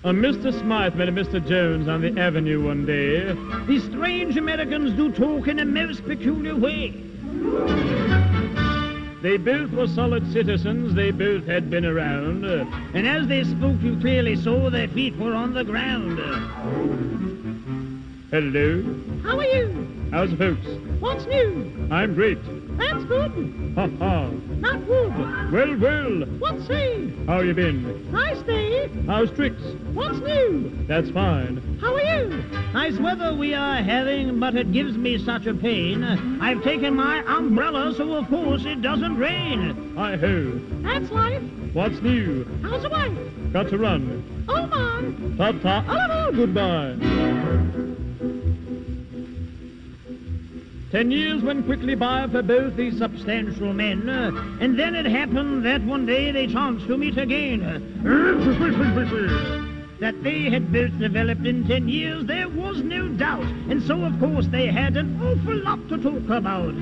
Mr. Smythe met a Mr. Jones on the avenue one day. These strange Americans do talk in a most peculiar way. They both were solid citizens, they both had been around. And as they spoke, you clearly saw their feet were on the ground. Hello. How are you? How's the folks? What's new? I'm great. That's good. Ha ha. Not good. Well, well. What say? How you been? I stay. How's tricks? What's new? That's fine. How are you? Nice weather we are having, but it gives me such a pain. I've taken my umbrella, so of course it doesn't rain. Hi-ho. That's life. What's new? How's the wife? Got to run. Oh, my. Ta-ta. Oh, goodbye. 10 years went quickly by for both these substantial men, and then it happened that one day they chanced to meet again. That they had both developed in 10 years, there was no doubt, and so, of course, they had an awful lot to talk about.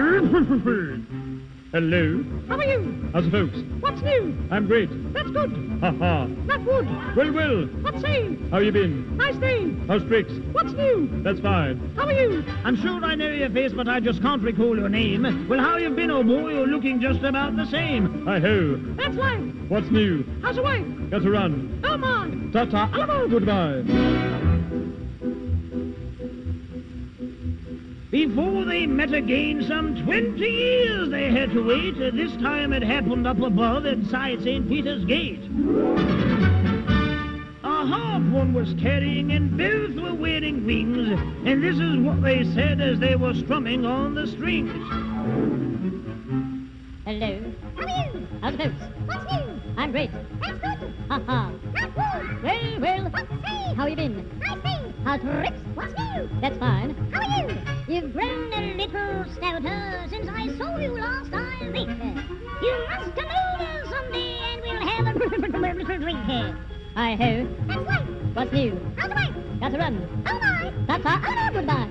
Hello. How are you? How's the folks? What's new? I'm great. That's good. Ha ha. Not good. Well, well. What say? How you been? I stay. How's tricks? What's new? That's fine. How are you? I'm sure I know your face, but I just can't recall your name. Well, how you been, old boy? You're looking just about the same. Hi-ho. That's life. What's new? How's the wife? Got to run. Oh, my. Ta-ta. Oh, goodbye. Before they met again, some 20 years they had to wait. This time it happened up above inside St. Peter's Gate. A harp one was carrying, and both were wearing wings. And this is what they said as they were strumming on the strings. Hello. How are you? How's the folks? What's new? I'm great. That's good. Ha ha. Not good. Well, well. What say? How you been? I stay. How's tricks? What's new? That's fine. How are you? You've grown a little stouter since I saw you last, I think. You must come over someday and we'll have a little drink here. Hi-ho. That's life. What's new? How's the wife? Got to run. Oh, my. Ta-ta. Oh, no, goodbye.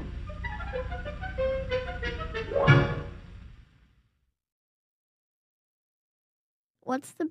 What's the